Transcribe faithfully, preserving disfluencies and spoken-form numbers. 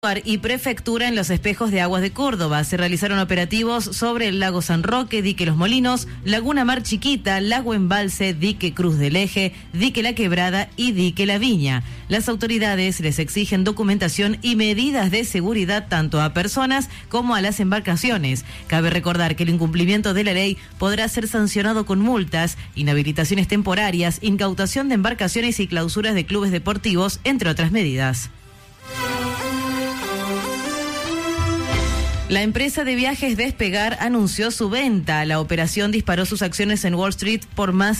Y Prefectura en los espejos de aguas de Córdoba. Se realizaron operativos sobre el lago San Roque, dique Los Molinos, Laguna Mar Chiquita, lago Embalse, dique Cruz del Eje, dique La Quebrada y dique La Viña. Las autoridades les exigen documentación y medidas de seguridad tanto a personas como a las embarcaciones. Cabe recordar que el incumplimiento de la ley podrá ser sancionado con multas, inhabilitaciones temporarias, incautación de embarcaciones y clausuras de clubes deportivos, entre otras medidas. La empresa de viajes Despegar anunció su venta. La operación disparó sus acciones en Wall Street por más